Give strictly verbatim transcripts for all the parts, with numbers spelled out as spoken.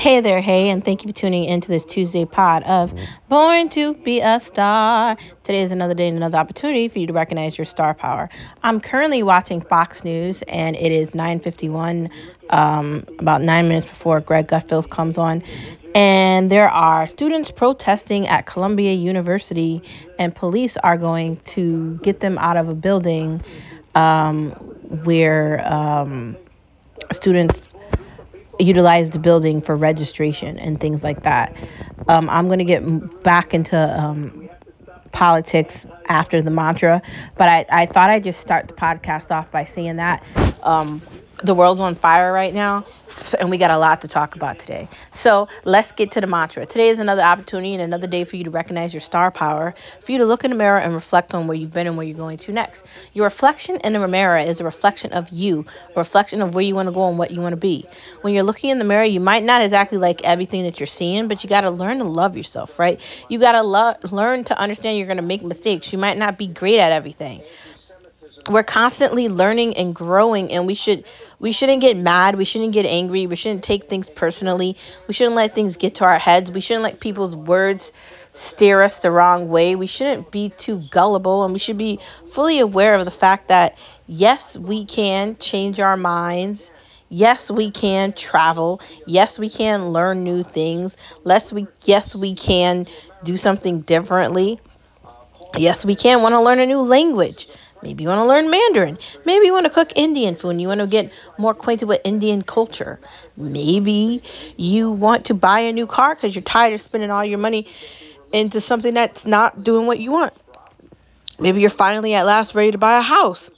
Hey there, hey, and thank you for tuning into this Tuesday pod of Born to Be a Star. Today is another day and another opportunity for you to recognize your star power. I'm currently watching Fox News, and it is nine fifty-one, um, about nine minutes before Greg Gutfeld comes on. And there are students protesting at Columbia University, and police are going to get them out of a building um, where um, students utilize the building for registration and things like that. Um, I'm going to get back into um, politics after the mantra, but I, I thought I'd just start the podcast off by saying that um, the world's on fire right now, and we got a lot to talk about today. So let's get to the mantra. Today is another opportunity and another day for you to recognize your star power, for you to look in the mirror and reflect on where you've been and where you're going to next. Your reflection in the mirror is a reflection of you, a reflection of where you want to go and what you want to be. When you're looking in the mirror, you might not exactly like everything that you're seeing, but you got to learn to love yourself, right? You got to lo- learn to understand you're going to make mistakes. You might not be great at everything. We're constantly learning and growing, and we should we shouldn't get mad, we shouldn't get angry, we shouldn't take things personally, we shouldn't let things get to our heads, we shouldn't let people's words steer us the wrong way, we shouldn't be too gullible, and we should be fully aware of the fact that yes, we can change our minds. Yes, we can travel. Yes, we can learn new things. Yes, we yes we can do something differently. Yes, we can want to learn a new language. Maybe you want to learn Mandarin. Maybe you want to cook Indian food and you want to get more acquainted with Indian culture. Maybe you want to buy a new car because you're tired of spending all your money into something that's not doing what you want. Maybe you're finally at last ready to buy a house.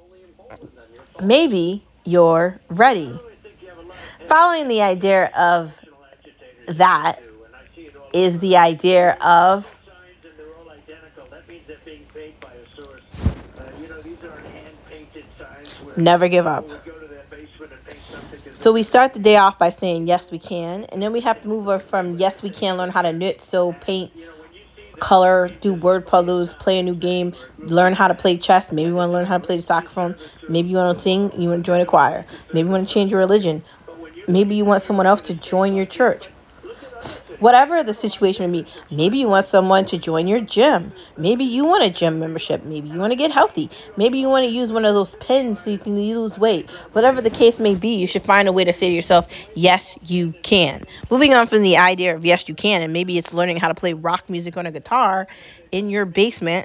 Maybe you're ready. Following the idea of that is the idea of never give up. So we start the day off by saying yes we can, and then we have to move over from yes we can, learn how to knit, sew, paint, color, do word puzzles, play a new game, learn how to play chess. Maybe you want to learn how to play the saxophone. Maybe you want to sing, you want to join a choir. Maybe you want to change your religion. Maybe you want someone else to join your church. Whatever the situation may be, maybe you want someone to join your gym. Maybe you want a gym membership. Maybe you want to get healthy. Maybe you want to use one of those pens so you can lose weight. Whatever the case may be, you should find a way to say to yourself, yes, you can. Moving on from the idea of yes, you can, and maybe it's learning how to play rock music on a guitar in your basement.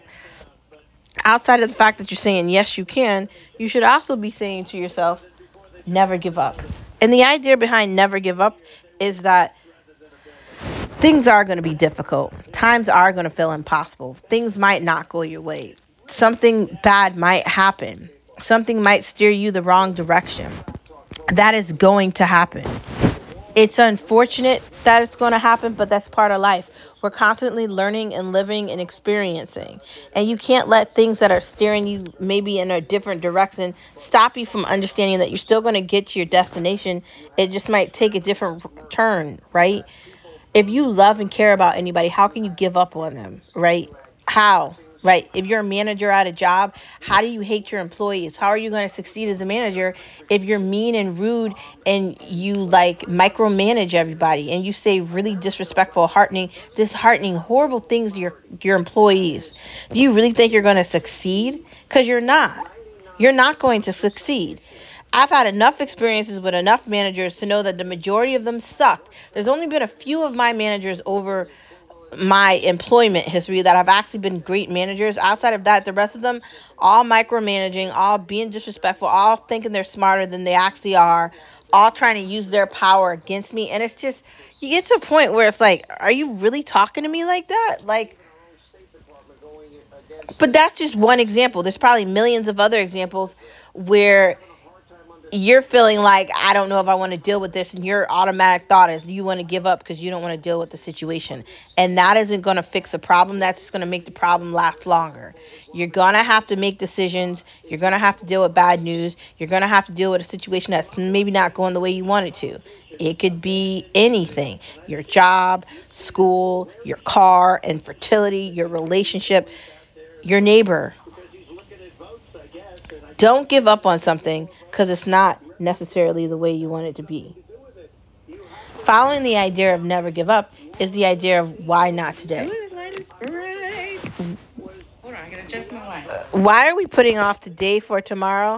Outside of the fact that you're saying yes, you can, you should also be saying to yourself, never give up. And the idea behind never give up is that things are going to be difficult. Times are going to feel impossible. Things might not go your way. Something bad might happen. Something might steer you the wrong direction. That is going to happen. It's unfortunate that it's going to happen, but that's part of life. We're constantly learning and living and experiencing. And you can't let things that are steering you maybe in a different direction stop you from understanding that you're still going to get to your destination. It just might take a different turn, right? If you love and care about anybody, how can you give up on them, right? How? Right? If you're a manager at a job, how do you hate your employees? How are you going to succeed as a manager if you're mean and rude and you like micromanage everybody and you say really disrespectful, heartening, disheartening, horrible things to your your employees? Do you really think you're going to succeed? Because you're not. You're not going to succeed. I've had enough experiences with enough managers to know that the majority of them sucked. There's only been a few of my managers over my employment history that have actually been great managers. Outside of that, the rest of them, all micromanaging, all being disrespectful, all thinking they're smarter than they actually are, all trying to use their power against me. And it's just, you get to a point where it's like, are you really talking to me like that? Like, but that's just one example. There's probably millions of other examples where you're feeling like, I don't know if I want to deal with this, and your automatic thought is you want to give up because you don't want to deal with the situation. And that isn't going to fix a problem. That's just going to make the problem last longer. You're going to have to make decisions. You're going to have to deal with bad news. You're going to have to deal with a situation that's maybe not going the way you want it to. It could be anything: your job, school, your car, infertility, your relationship, your neighbor. Don't give up on something because it's not necessarily the way you want it to be. following the idea of never give up is the idea of why not today. Ooh, the light is bright. Hold on, I can adjust my light. Why are we putting off today for tomorrow?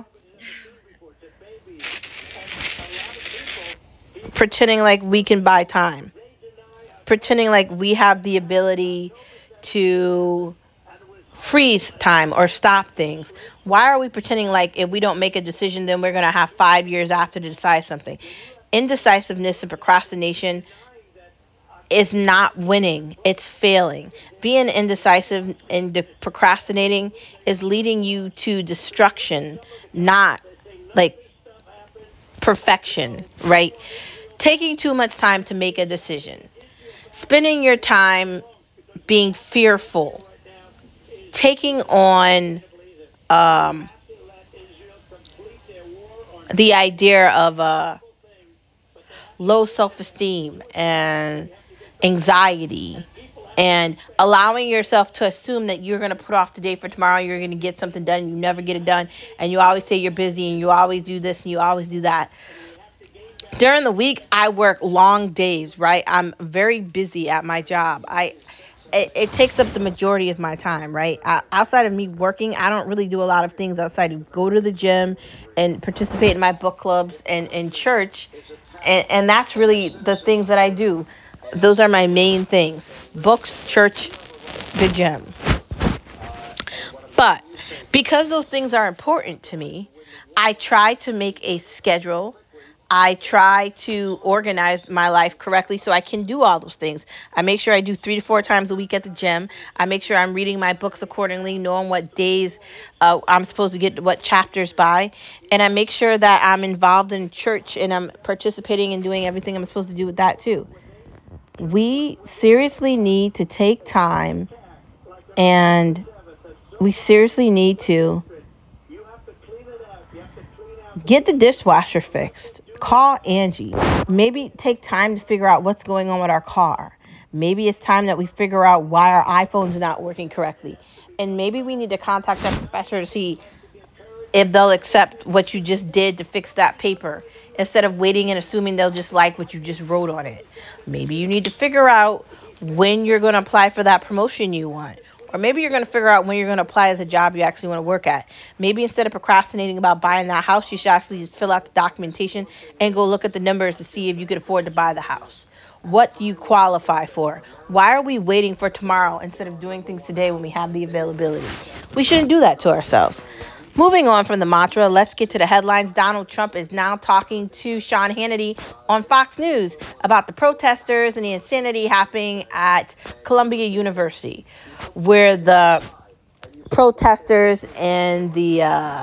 Pretending like we can buy time. Pretending like we have the ability to freeze time or stop things. Why are we pretending like if we don't make a decision, then we're going to have five years after to decide something? Indecisiveness and procrastination is not winning, it's failing. Being indecisive and de- procrastinating is leading you to destruction, not like perfection, right? Taking too much time to make a decision, spending your time being fearful, taking on um, the idea of uh, low self-esteem and anxiety, and allowing yourself to assume that you're going to put off the day for tomorrow, you're going to get something done, and you never get it done, and you always say you're busy, and you always do this, and you always do that. During the week, I work long days, right? I'm very busy at my job. I it, it takes up the majority of my time, right? I, outside of me working, I don't really do a lot of things outside of go to the gym and participate in my book clubs and in church, and and that's really the things that I do. Those are my main things: books, church, the gym. But because those things are important to me, I try to make a schedule. I try to organize my life correctly so I can do all those things. I make sure I do three to four times a week at the gym. I make sure I'm reading my books accordingly, knowing what days uh, I'm supposed to get what chapters by. And I make sure that I'm involved in church and I'm participating and doing everything I'm supposed to do with that too. We seriously need to take time, and we seriously need to get the dishwasher fixed. Call Angie. Maybe take time to figure out what's going on with our car. Maybe it's time that we figure out why our iPhone's not working correctly. And maybe we need to contact our professor to see if they'll accept what you just did to fix that paper instead of waiting and assuming they'll just like what you just wrote on it. Maybe you need to figure out when you're going to apply for that promotion you want. Or maybe you're going to figure out when you're going to apply as a job you actually want to work at. Maybe instead of procrastinating about buying that house, you should actually just fill out the documentation and go look at the numbers to see if you could afford to buy the house. What do you qualify for? Why are we waiting for tomorrow instead of doing things today when we have the availability? We shouldn't do that to ourselves. Moving on from the mantra, let's get to the headlines. Donald Trump is now talking to Sean Hannity on Fox News about the protesters and the insanity happening at Columbia University, where the protesters and the uh,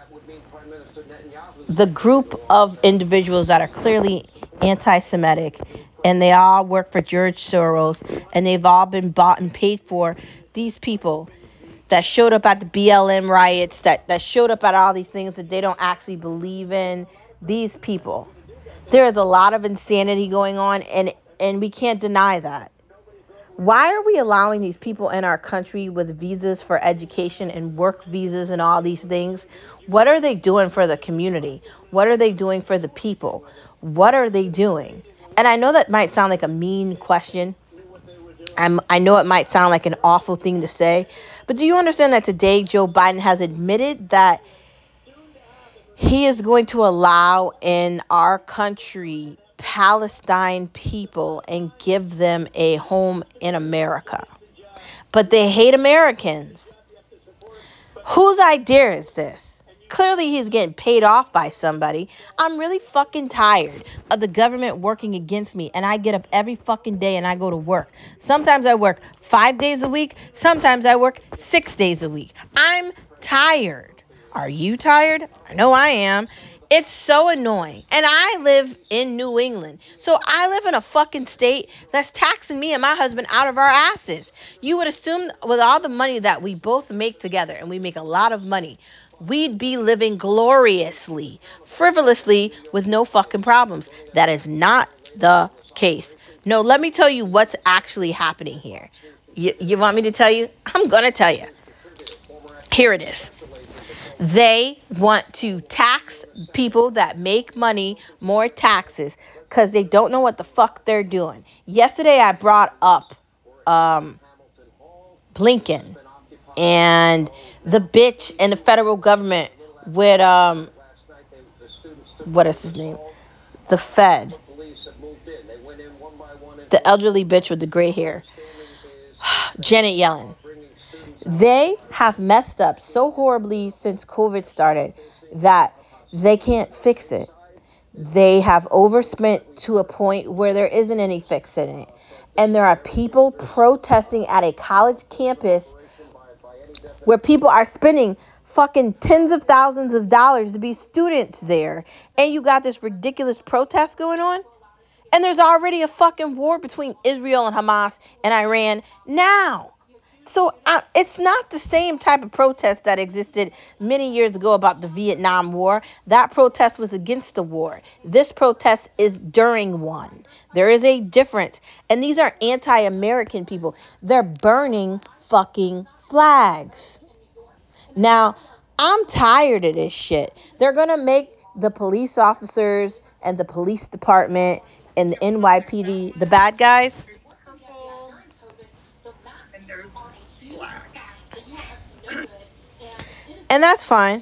the group of individuals that are clearly anti-Semitic, and they all work for George Soros, and they've all been bought and paid for. These people that showed up at the B L M riots, that, that showed up at all these things that they don't actually believe in. These people. There is a lot of insanity going on, and, and we can't deny that. Why are we allowing these people in our country with visas for education and work visas and all these things? What are they doing for the community? What are they doing for the people? What are they doing? And I know that might sound like a mean question. I'm, I know it might sound like an awful thing to say, but do you understand that today Joe Biden has admitted that he is going to allow in our country Palestine people and give them a home in America? But they hate Americans. Whose idea is this? Clearly he's getting paid off by somebody. I'm really fucking tired of the government working against me, and I get up every fucking day and I go to work. Sometimes I work five days a week. Sometimes I work six days a week. I'm tired. Are you tired? I know I am. It's so annoying. And I live in New England. So I live in a fucking state that's taxing me and my husband out of our asses. You would assume with all the money that we both make together, and we make a lot of money, we'd be living gloriously, frivolously, with no fucking problems. That is not the case. No, let me tell you what's actually happening here. You, you want me to tell you? I'm going to tell you. Here it is. They want to tax people that make money more taxes because they don't know what the fuck they're doing. Yesterday I brought up um, Blinken and the bitch and the federal government with um what is his name? The Fed. The elderly bitch with the gray hair. Janet Yellen. They have messed up so horribly since COVID started that they can't fix it. They have overspent to a point where there isn't any fixing it. And there are people protesting at a college campus where people are spending fucking tens of thousands of dollars to be students there. And you got this ridiculous protest going on. And there's already a fucking war between Israel and Hamas and Iran now. So uh, it's not the same type of protest that existed many years ago about the Vietnam War. That protest was against the war. This protest is during one. There is a difference. And these are anti-American people. They're burning fucking flags. Now, I'm tired of this shit. They're going to make the police officers and the police department and the N Y P D the bad guys. There's purple and there's black. And that's fine.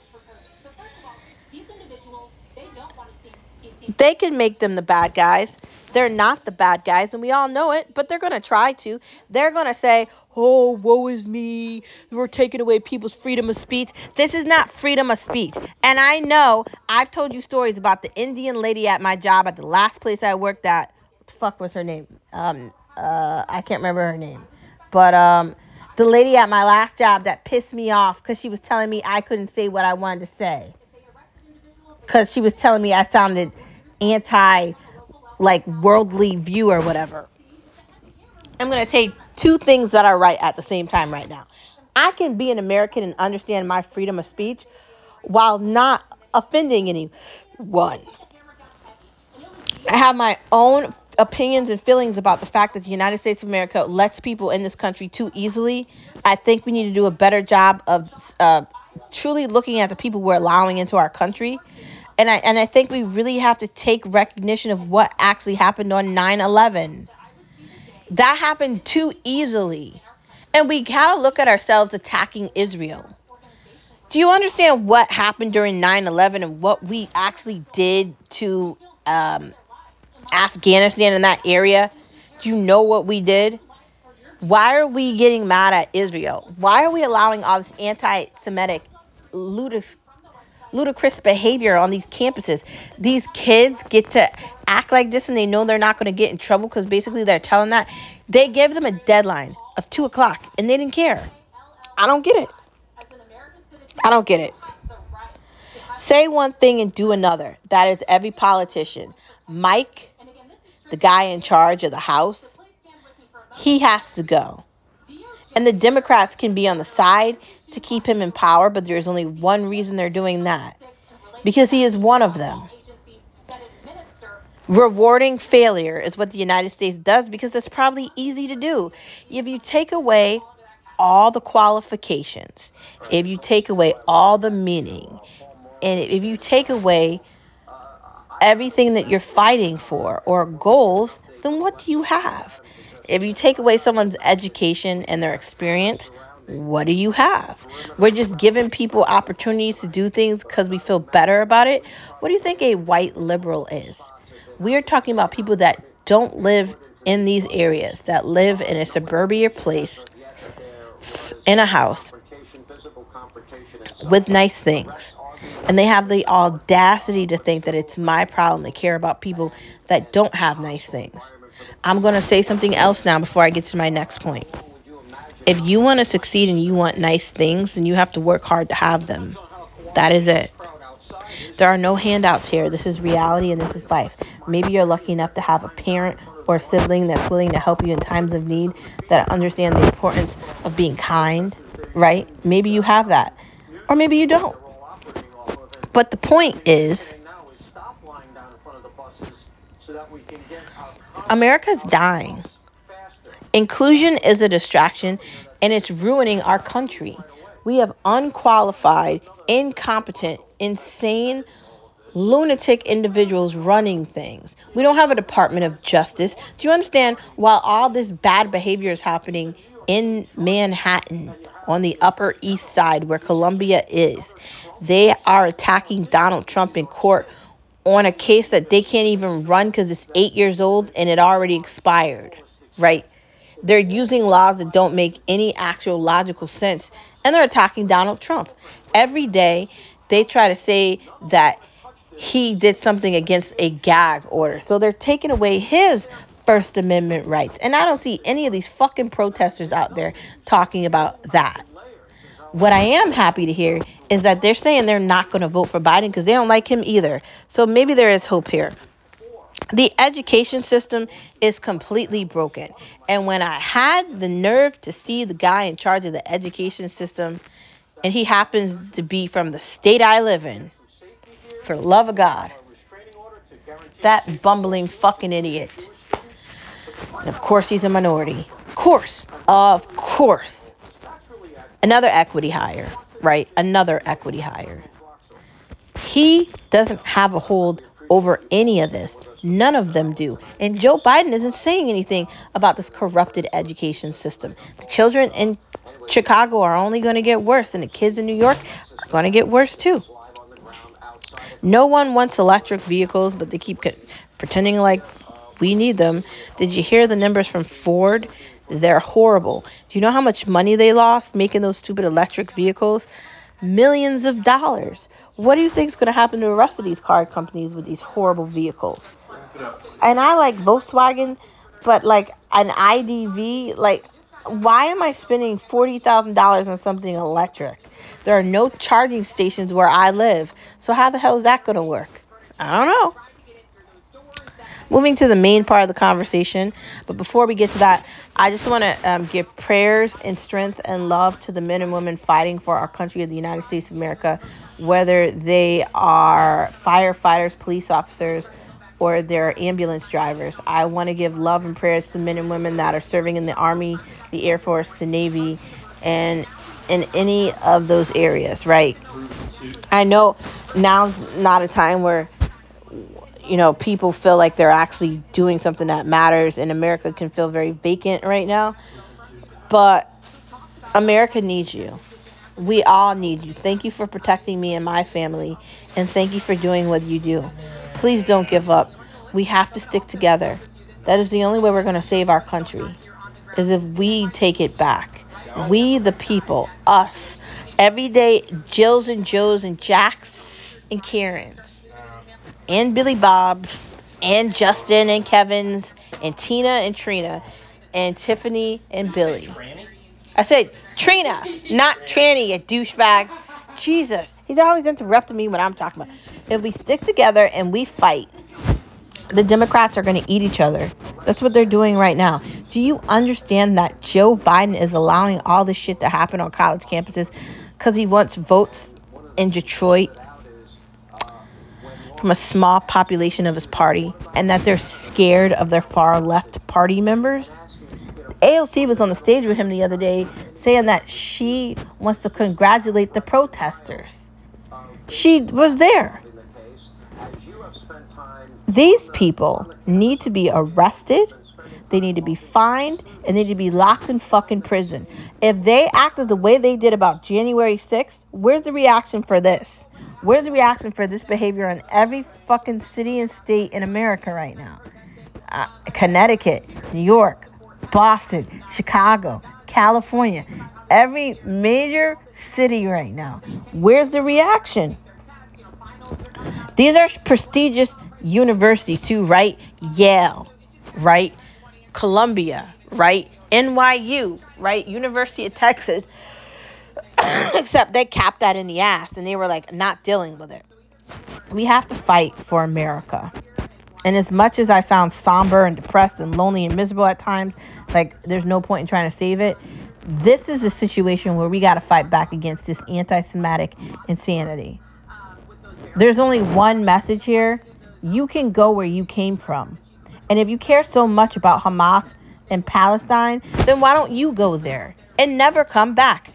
They can make them the bad guys. They're not the bad guys, and we all know it, but they're going to try to. They're going to say, oh, woe is me. We're taking away people's freedom of speech. This is not freedom of speech. And I know I've told you stories about the Indian lady at my job at the last place I worked at. What the fuck was her name? Um, uh, I can't remember her name. But um, the lady at my last job that pissed me off because she was telling me I couldn't say what I wanted to say. Because she was telling me I sounded anti, like, worldly view or whatever. I'm going to say two things that are right at the same time right now. I can be an American and understand my freedom of speech while not offending anyone. I have my own opinions and feelings about the fact that the United States of America lets people in this country too easily. I think we need to do a better job of uh, truly looking at the people we're allowing into our country. And I and I think we really have to take recognition of what actually happened on nine eleven. That happened too easily. And we gotta look at ourselves attacking Israel. Do you understand what happened during nine eleven and what we actually did to um, Afghanistan in that area? Do you know what we did? Why are we getting mad at Israel? Why are we allowing all this anti-Semitic ludicrous ludicrous behavior on these campuses? These kids get to act like this and they know they're not going to get in trouble because basically they're telling that. They gave them a deadline of two o'clock and they didn't care. I don't get it. I don't get it. Say one thing and do another. That is every politician. Mike, the guy in charge of the House, he has to go. And the Democrats can be on the side to keep him in power, but there's only one reason they're doing that. Because he is one of them. Rewarding failure is what the United States does because it's probably easy to do. If you take away all the qualifications, if you take away all the meaning, and if you take away everything that you're fighting for or goals, then what do you have? If you take away someone's education and their experience, what do you have? We're just giving people opportunities to do things because we feel better about it. What do you think a white liberal is? We are talking about people that don't live in these areas, that live in a suburbia place, in a house, with nice things. And they have the audacity to think that it's my problem to care about people that don't have nice things. I'm going to say something else now before I get to my next point. If you want to succeed and you want nice things, then you have to work hard to have them. That is it. There are no handouts here. This is reality and this is life. Maybe you're lucky enough to have a parent or a sibling that's willing to help you in times of need, that understand the importance of being kind, right? Maybe you have that. Or maybe you don't. But the point is, America's dying. Inclusion is a distraction, and it's ruining our country. We have unqualified, incompetent, insane, lunatic individuals running things. We don't have a Department of Justice. Do you understand? While all this bad behavior is happening in Manhattan, on the Upper East Side where Columbia is, they are attacking Donald Trump in court on a case that they can't even run because it's eight years old and it already expired, right? They're using laws that don't make any actual logical sense, and they're attacking Donald Trump. Every day, they try to say that he did something against a gag order. So they're taking away his First Amendment rights. And I don't see any of these fucking protesters out there talking about that. What I am happy to hear is that they're saying they're not going to vote for Biden because they don't like him either. So maybe there is hope here. The education system is completely broken. And when I had the nerve to see the guy in charge of the education system, and he happens to be from the state I live in, for the love of God, that bumbling fucking idiot. And of course he's a minority. Of course. Of course. Another equity hire, right? Another equity hire. He doesn't have a hold over any of this. None of them do. And Joe Biden isn't saying anything about this corrupted education system. The children in Chicago are only going to get worse, and the kids in New York are going to get worse too. No one wants electric vehicles, but they keep pretending like we need them. Did you hear the numbers from Ford? They're horrible. Do you know how much money they lost making those stupid electric vehicles? Millions of dollars. What do you think is going to happen to the rest of these car companies with these horrible vehicles? And I like Volkswagen, but like an I D V, like, why am I spending forty thousand dollars on something electric? There are no charging stations where I live. So how the hell is that going to work? I don't know. Moving to the main part of the conversation. But before we get to that, I just want to um, give prayers and strength and love to the men and women fighting for our country of the United States of America, whether they are firefighters, police officers, or they're ambulance drivers. I want to give love and prayers to men and women that are serving in the Army, the Air Force, the Navy, and in any of those areas, right? I know now's not a time where, you know, people feel like they're actually doing something that matters, and America can feel very vacant right now. But America needs you. We all need you. Thank you for protecting me and my family, and thank you for doing what you do. Please don't give up. We have to stick together. That is the only way we're going to save our country, is if we take it back. We, the people, us, everyday Jills and Joes and Jacks and Karens and Billy Bobs and Justin and Kevin's and Tina and Trina and Tiffany and Billy. I said Trina, not Tranny, you douchebag. Jesus, he's always interrupting me when I'm talking about. If we stick together and we fight, the Democrats are going to eat each other. That's what they're doing right now. Do you understand that Joe Biden is allowing all this shit to happen on college campuses because he wants votes in Detroit from a small population of his party, and that they're scared of their far left party members? A O C was on the stage with him the other day saying that she wants to congratulate the protesters. She was there. These people need to be arrested, they need to be fined, and they need to be locked in fucking prison. If they acted the way they did about January sixth, where's the reaction for this? Where's the reaction for this behavior in every fucking city and state in America right now? Uh, Connecticut, New York, Boston, Chicago, California, every major city right now. Where's the reaction? These are prestigious universities too, right? Yale, right? Columbia, right? N Y U, right? University of Texas. Except they capped that in the ass and they were like not dealing with it. We have to fight for America. And as much as I sound somber and depressed and lonely and miserable at times, like there's no point in trying to save it, this is a situation where we got to fight back against this anti-Semitic insanity. There's only one message here. You can go where you came from. And if you care so much about Hamas and Palestine, then why don't you go there and never come back?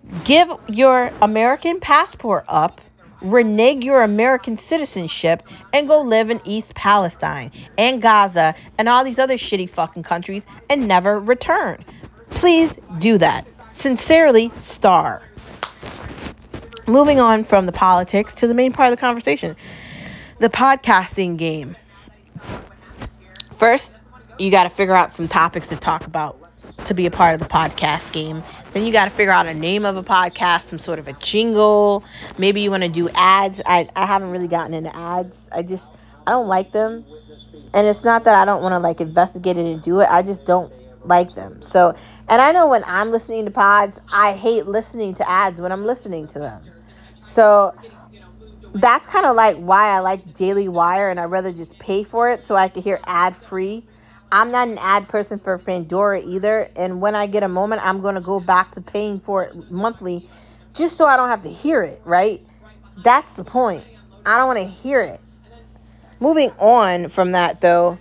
Give your American passport up, renege your American citizenship, and go live in East Palestine and Gaza and all these other shitty fucking countries and never return. Please do that. Sincerely, Star. Moving on from the politics to the main part of the conversation, the podcasting game. First, you got to figure out some topics to talk about to be a part of the podcast game. Then you got to figure out a name of a podcast, some sort of a jingle. Maybe you want to do ads. I, I haven't really gotten into ads. I just, I don't like them. And it's not that I don't want to like investigate it and do it. I just don't like them. So, and I know when I'm listening to pods, I hate listening to ads when I'm listening to them. So that's kind of like why I like Daily Wire, and I'd rather just pay for it so I can hear ad free. I'm not an ad person for Pandora either, and when I get a moment, I'm going to go back to paying for it monthly just so I don't have to hear it, right? That's the point. I don't want to hear it. Moving on from that, though,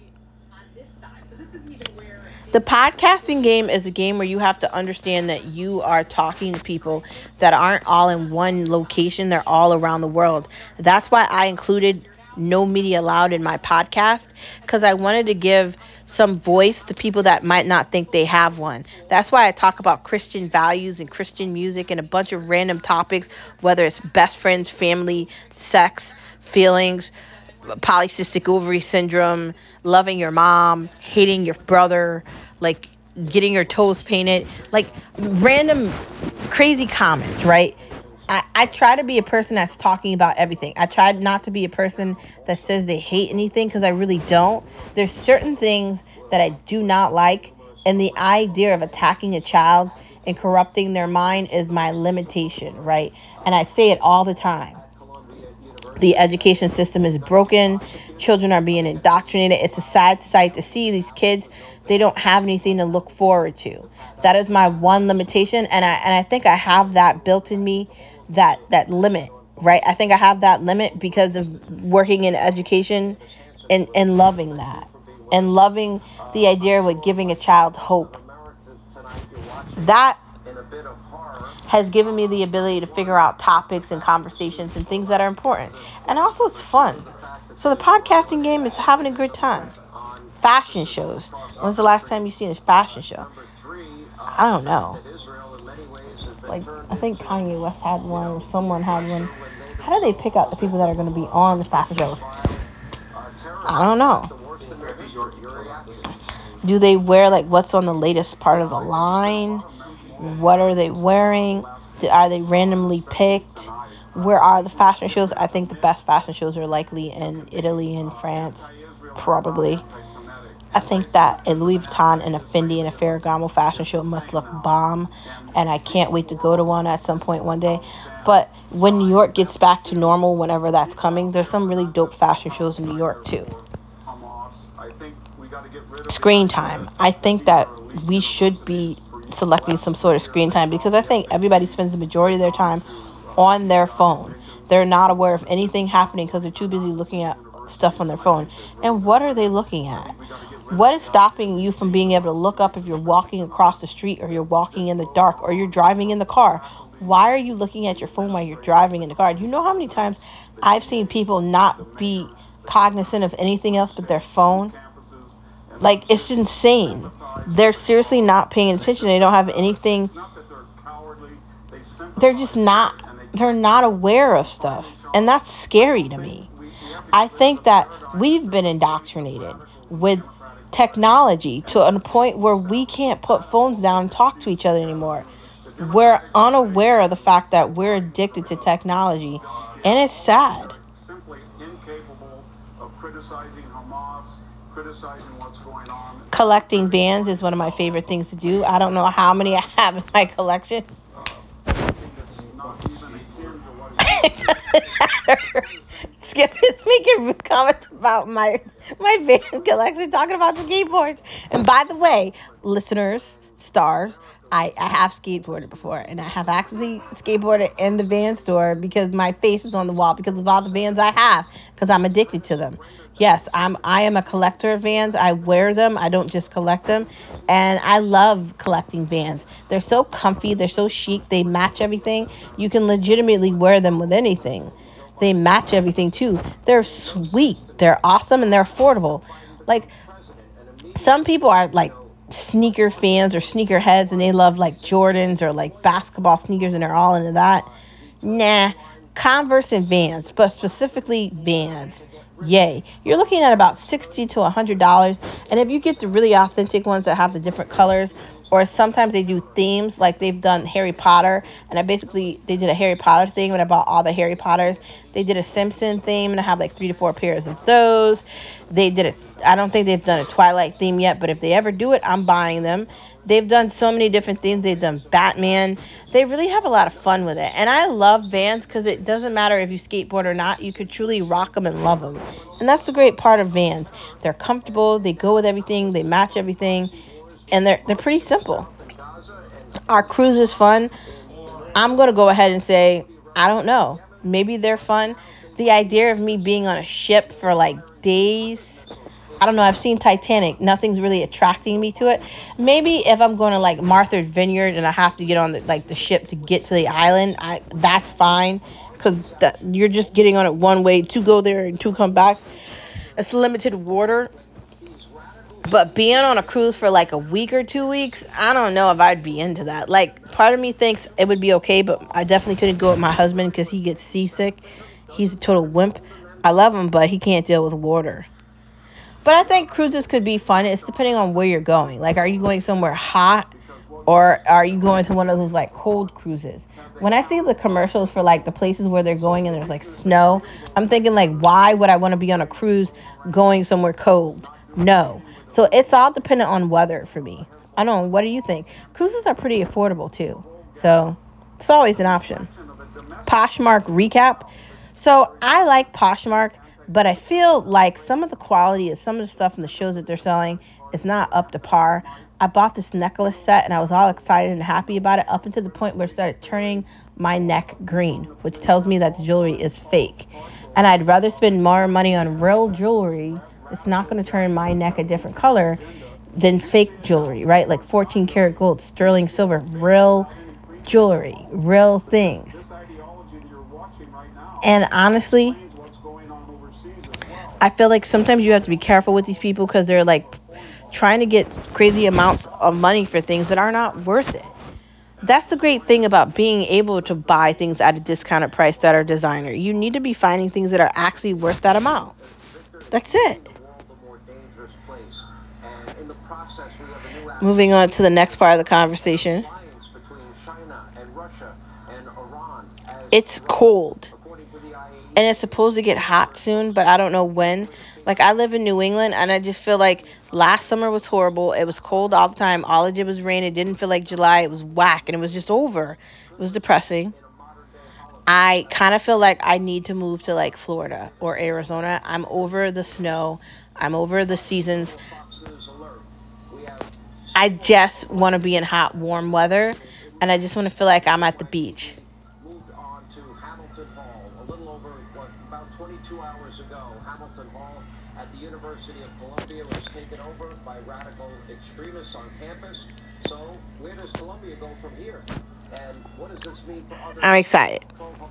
the podcasting game is a game where you have to understand that you are talking to people that aren't all in one location. They're all around the world. That's why I included No Media Allowed in my podcast, because I wanted to give some voice to people that might not think they have one. That's why I talk about Christian values and Christian music and a bunch of random topics, whether it's best friends, family, sex, feelings, polycystic ovary syndrome, loving your mom, hating your brother, like getting your toes painted, like random crazy comments, right? I, I try to be a person that's talking about everything. I try not to be a person that says they hate anything, because I really don't. There's certain things that I do not like, and the idea of attacking a child and corrupting their mind is my limitation, right? And I say it all the time. The education system is broken. Children are being indoctrinated. It's a sad sight to see these kids. They don't have anything to look forward to. That is my one limitation, and I and I think I have that built in me, that that limit, right? I think I have that limit because of working in education and and loving that, and loving the idea of like giving a child hope. That has given me the ability to figure out topics and conversations and things that are important. And also it's fun. So the podcasting game is having a good time. Fashion shows. When was the last time you seen a fashion show? I don't know. Like, I think Kanye West had one, or someone had one. How do they pick out the people that are going to be on the fashion shows? I don't know. Do they wear like what's on the latest part of the line? What are they wearing? Are they randomly picked? Where are the fashion shows? I think the best fashion shows are likely in Italy and France, probably. I think that a Louis Vuitton and a Fendi and a Ferragamo fashion show must look bomb, and I can't wait to go to one at some point one day. But when New York gets back to normal, whenever that's coming, there's some really dope fashion shows in New York too. Screen time. I think that we should be selecting some sort of screen time, because I think everybody spends the majority of their time on their phone. They're not aware of anything happening because they're too busy looking at stuff on their phone. And what are they looking at? What is stopping you from being able to look up if you're walking across the street, or you're walking in the dark, or you're driving in the car? Why are you looking at your phone while you're driving in the car? Do you know how many times I've seen people not be cognizant of anything else but their phone? Like, it's insane. They're seriously not paying attention. They don't have anything. They're just not, they're not aware of stuff. And that's scary to me. I think that we've been indoctrinated with technology to a point where we can't put phones down and talk to each other anymore. We're unaware of the fact that we're addicted to technology. And it's sad. Collecting bands is one of my favorite things to do. I don't know how many I have in my collection. It doesn't matter. Skip is making comments about my my band collection, talking about skateboards. And by the way, listeners, stars, I, I have skateboarded before, and I have actually skateboarded in the van store because my face is on the wall because of all the vans I have, because I'm addicted to them. Yes, I'm I am a collector of Vans. I wear them. I don't just collect them. And I love collecting Vans. They're so comfy, they're so chic, they match everything. You can legitimately wear them with anything. They match everything too. They're sweet, they're awesome, and they're affordable. Like, some people are like sneaker fans or sneaker heads, and they love like Jordans or like basketball sneakers, and they're all into that. Nah, Converse and Vans, but specifically Vans. Yay. You're looking at about sixty to one hundred dollars. And if you get the really authentic ones that have the different colors, or sometimes they do themes, like they've done Harry Potter, and I basically, they did a Harry Potter thing when I bought all the Harry Potters. They did a Simpson theme, and I have like three to four pairs of those. They did it. I don't think they've done a Twilight theme yet, but if they ever do it, I'm buying them. They've done so many different things. They've done Batman. They really have a lot of fun with it. And I love Vans because it doesn't matter if you skateboard or not. You could truly rock them and love them. And that's the great part of Vans. They're comfortable. They go with everything. They match everything. And they're, they're pretty simple. Our cruise is fun. I'm going to go ahead and say, I don't know. Maybe they're fun. The idea of me being on a ship for like days, I don't know. I've seen Titanic. Nothing's really attracting me to it. Maybe if I'm going to like Martha's Vineyard and I have to get on the, like the ship to get to the island, I that's fine, because you're just getting on it one way to go there and to come back. It's limited water. But being on a cruise for like a week or two weeks, I don't know if I'd be into that. Like, part of me thinks it would be okay, but I definitely couldn't go with my husband because he gets seasick. He's a total wimp. I love him, but he can't deal with water. But I think cruises could be fun. It's depending on where you're going. Like, are you going somewhere hot, or are you going to one of those like cold cruises? When I see the commercials for like the places where they're going and there's like snow, I'm thinking like, why would I want to be on a cruise going somewhere cold? No. So it's all dependent on weather for me. I don't know. What do you think? Cruises are pretty affordable too. So it's always an option. Poshmark recap. So I like Poshmark, but I feel like some of the quality of some of the stuff in the shows that they're selling is not up to par. I bought this necklace set and I was all excited and happy about it up until the point where it started turning my neck green, which tells me that the jewelry is fake. And I'd rather spend more money on real jewelry that's not going to turn my neck a different color than fake jewelry, right? Like fourteen karat gold, sterling silver, real jewelry, real things. And honestly, I feel like sometimes you have to be careful with these people because they're like trying to get crazy amounts of money for things that are not worth it. That's the great thing about being able to buy things at a discounted price that are designer. You need to be finding things that are actually worth that amount. That's it. Moving on to the next part of the conversation. It's cold. And it's supposed to get hot soon, but I don't know when. Like, I live in New England, and I just feel like last summer was horrible. It was cold all the time. All it did was rain. It didn't feel like July. It was whack, and it was just over. It was depressing. I kind of feel like I need to move to like Florida or Arizona. I'm over the snow. I'm over the seasons. I just want to be in hot, warm weather, and I just want to feel like I'm at the beach. I'm excited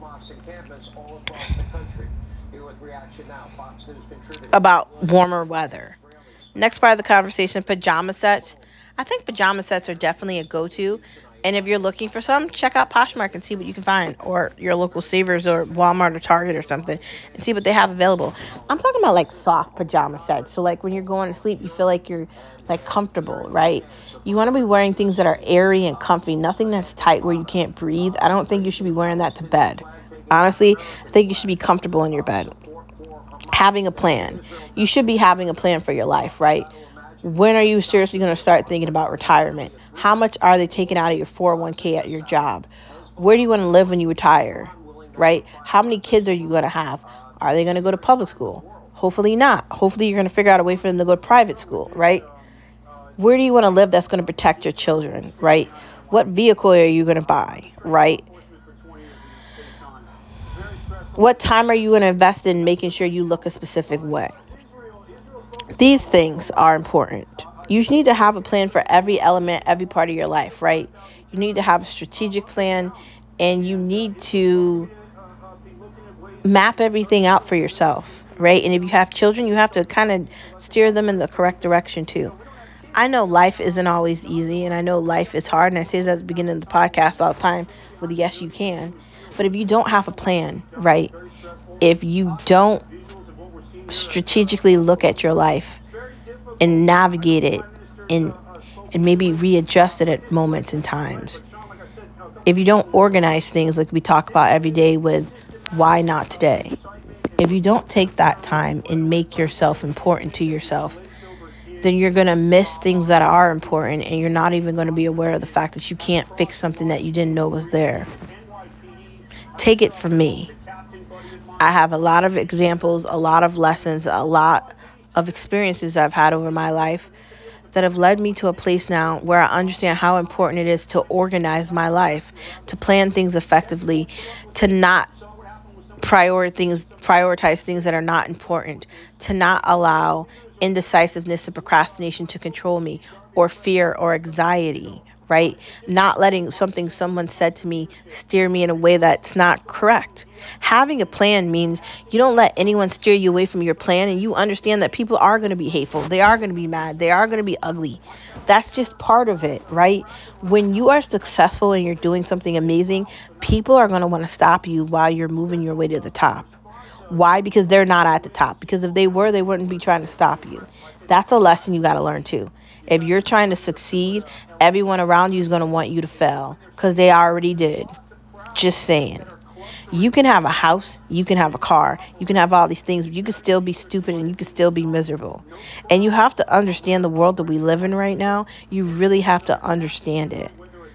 about warmer weather. Next part of the conversation, pajama sets. I think pajama sets are definitely a go-to. And if you're looking for some, check out Poshmark and see what you can find, or your local Savers or Walmart or Target or something, and see what they have available. I'm talking about like soft pajama sets. So like when you're going to sleep, you feel like you're like comfortable, right? You want to be wearing things that are airy and comfy, nothing that's tight where you can't breathe. I don't think you should be wearing that to bed. Honestly, I think you should be comfortable in your bed. Having a plan. You should be having a plan for your life, right? When are you seriously going to start thinking about retirement? How much are they taking out of your four oh one k at your job? Where do you want to live when you retire, right? How many kids are you going to have? Are they going to go to public school? Hopefully not. Hopefully you're going to figure out a way for them to go to private school, right? Where do you want to live that's going to protect your children, right? What vehicle are you going to buy, right? What time are you going to invest in making sure you look a specific way? These things are important. You need to have a plan for every element, every part of your life, right? You need to have a strategic plan, and you need to map everything out for yourself, right? And if you have children, you have to kind of steer them in the correct direction too. I know life isn't always easy, and I know life is hard, and I say that at the beginning of the podcast all the time with yes, you can. But if you don't have a plan, right? If you don't strategically look at your life and navigate it and and maybe readjust it at moments and times. If you don't organize things like we talk about every day with why not today? If you don't take that time and make yourself important to yourself, then you're going to miss things that are important, and you're not even going to be aware of the fact that you can't fix something that you didn't know was there. Take it from me. I have a lot of examples, a lot of lessons, a lot of experiences I've had over my life that have led me to a place now where I understand how important it is to organize my life, to plan things effectively, to not prior things, prioritize things that are not important, to not allow indecisiveness and procrastination to control me, or fear or anxiety, right? Not letting something someone said to me steer me in a way that's not correct. Having a plan means you don't let anyone steer you away from your plan, and you understand that people are going to be hateful. They are going to be mad. They are going to be ugly. That's just part of it, right? When you are successful and you're doing something amazing, people are going to want to stop you while you're moving your way to the top. Why? Because they're not at the top. Because if they were, they wouldn't be trying to stop you. That's a lesson you got to learn too. If you're trying to succeed, everyone around you is going to want you to fail because they already did. Just saying. You can have a house, you can have a car, you can have all these things, but you can still be stupid and you can still be miserable. And you have to understand the world that we live in right now. You really have to understand it.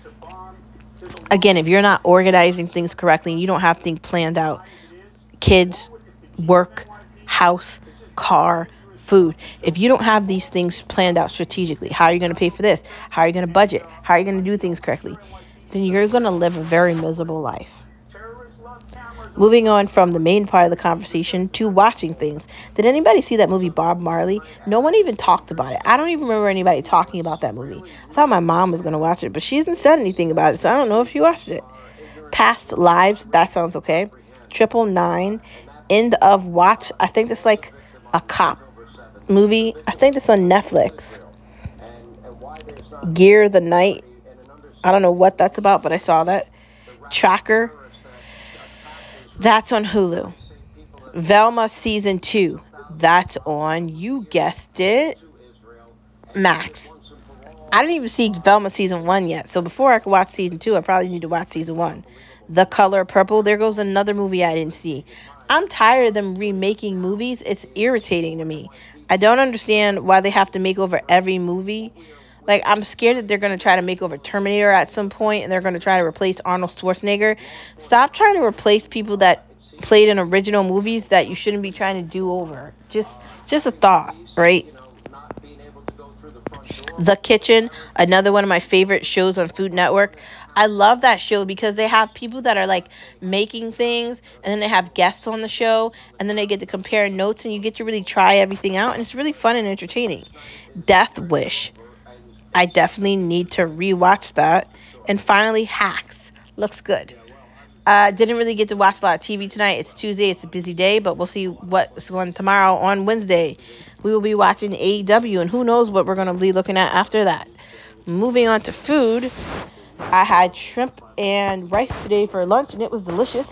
Again, if you're not organizing things correctly and you don't have things planned out, kids, work, house, car, food. If you don't have these things planned out strategically, how are you going to pay for this? How are you going to budget? How are you going to do things correctly? Then you're going to live a very miserable life. Moving on from the main part of the conversation to watching things. Did anybody see that movie Bob Marley? No one even talked about it. I don't even remember anybody talking about that movie. I thought my mom was going to watch it, but she hasn't said anything about it, so I don't know if she watched it. Past Lives, that sounds okay. Triple Nine, End of Watch. I think it's like a cop movie. I think it's on Netflix. Gear the Night. I don't know what that's about, but I saw that. Tracker. That's on Hulu. Velma Season two. That's on, you guessed it, Max. I didn't even see Velma Season one yet, so before I could watch Season two, I probably need to watch Season one. The Color Purple. There goes another movie I didn't see. I'm tired of them remaking movies. It's irritating to me. I don't understand why they have to make over every movie. Like, I'm scared that they're going to try to make over Terminator at some point, and they're going to try to replace Arnold Schwarzenegger. Stop trying to replace people that played in original movies that you shouldn't be trying to do over. Just, just a thought, right? The Kitchen, another one of my favorite shows on Food Network. I love that show because they have people that are like making things, and then they have guests on the show, and then they get to compare notes, and you get to really try everything out, and it's really fun and entertaining. Death Wish. I definitely need to rewatch that. And finally, Hacks. Looks good. Uh, didn't really get to watch a lot of T V tonight. It's Tuesday. It's a busy day, but we'll see what's going tomorrow. On Wednesday, we will be watching A E W, and who knows what we're going to be looking at after that. Moving on to food, I had shrimp and rice today for lunch, and it was delicious.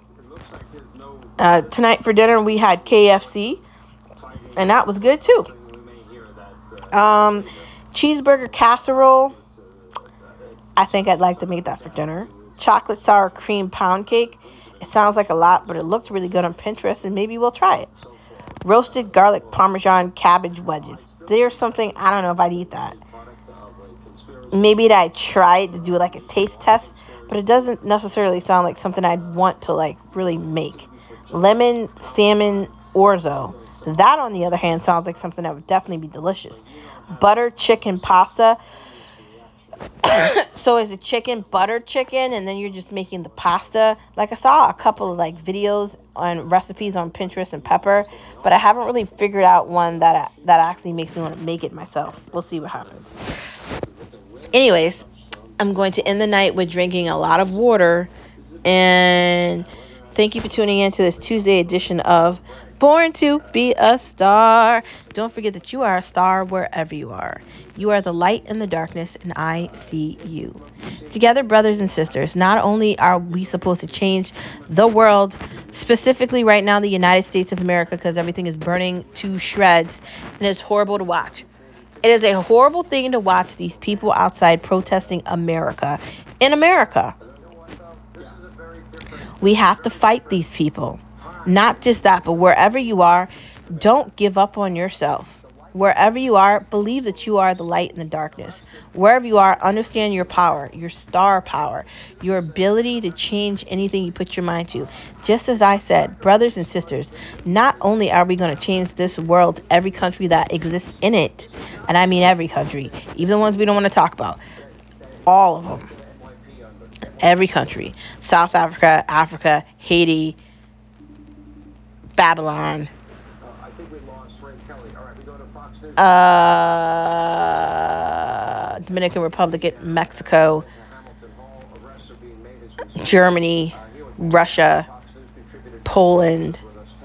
Uh, tonight for dinner, we had K F C, and that was good too. Um, cheeseburger casserole. I think I'd like to make that for dinner. Chocolate sour cream pound cake. It sounds like a lot, but it looks really good on Pinterest, and maybe we'll try it. Roasted garlic parmesan cabbage wedges. There's something, I don't know if I'd eat that. Maybe I'd try it to do like a taste test, but it doesn't necessarily sound like something I'd want to like really make. Lemon salmon orzo. That, on the other hand, sounds like something that would definitely be delicious. Butter chicken pasta. So is the chicken buttered chicken and then you're just making the pasta? Like I saw a couple of like videos on recipes on Pinterest and Pepper, but I haven't really figured out one that that actually makes me want to make it myself. We'll see what happens. Anyways, I'm going to end the night with drinking a lot of water, and thank you for tuning in to this Tuesday edition of Born to Be a Star. Don't forget that you are a star wherever you are. You are the light in the darkness, and I see you. Together, brothers and sisters, not only are we supposed to change the world, specifically right now the United States of America, because everything is burning to shreds, and it's horrible to watch. It is a horrible thing to watch these people outside protesting America. In America, we have to fight these people. Not just that, but wherever you are, don't give up on yourself. Wherever you are, believe that you are the light in the darkness. Wherever you are, understand your power, your star power, your ability to change anything you put your mind to. Just as I said, brothers and sisters, not only are we going to change this world, every country that exists in it, and I mean every country, even the ones we don't want to talk about, all of them, every country, South Africa, Africa, Haiti, Babylon, uh, Dominican Republic, Mexico, Germany, Russia, Poland,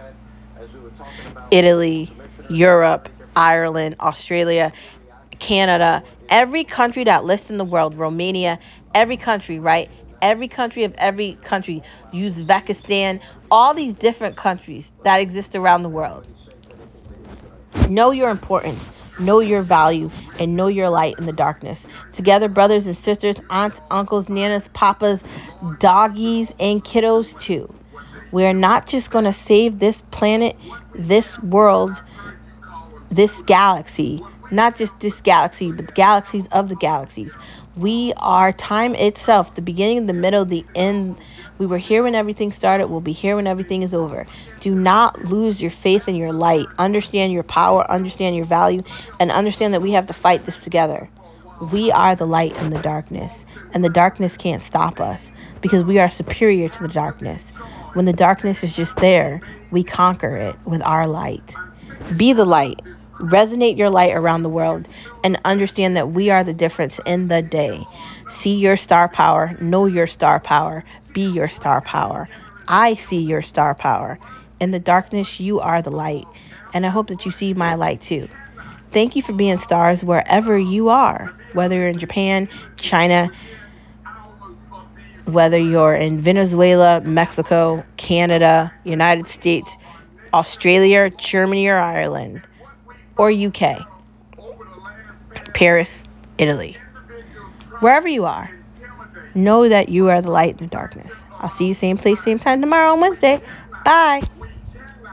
Italy, Europe, Ireland, Australia, Canada, every country that lists in the world, Romania, every country, right? Every country of every country, Uzbekistan, all these different countries that exist around the world. Know your importance, know your value, and know your light in the darkness. Together, brothers and sisters, aunts, uncles, nanas, papas, doggies, and kiddos too. We are not just going to save this planet, this world, this galaxy, not just this galaxy, but the galaxies of the galaxies. We are time itself, the beginning, the middle, the end. We were here when everything started. We'll be here when everything is over. Do not lose your faith in your light. Understand your power, understand your value, and understand that we have to fight this together. We are the light in the darkness, and the darkness can't stop us because we are superior to the darkness. When the darkness is just there, we conquer it with our light. Be the light. Resonate your light around the world and understand that we are the difference in the day. See your star power. Know your star power. Be your star power. I see your star power. In the darkness, you are the light. And I hope that you see my light too. Thank you for being stars wherever you are. Whether you're in Japan, China, whether you're in Venezuela, Mexico, Canada, United States, Australia, Germany, or Ireland, or U K, Paris, Italy. Wherever you are, know that you are the light in the darkness. I'll see you same place, same time tomorrow on Wednesday. Bye.